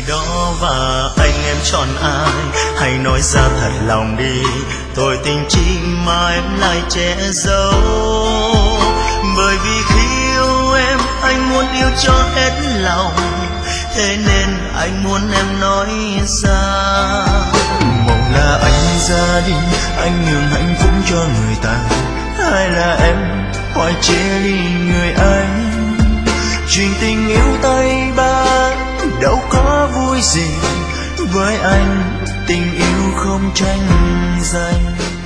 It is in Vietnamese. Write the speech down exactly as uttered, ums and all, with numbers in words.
đó và anh em chọn ai, hãy nói ra thật lòng đi, tôi tình chi mà em lại che giấu. Bởi vì khi yêu em anh muốn yêu cho hết lòng, thế nên anh muốn em nói ra. Một là anh ra đi, anh nhường hạnh phúc cho người ta, hay là em hỏi chia ly người anh. Chuyện tình yêu tay ba đâu có vui gì, với anh tình yêu không tranh giành.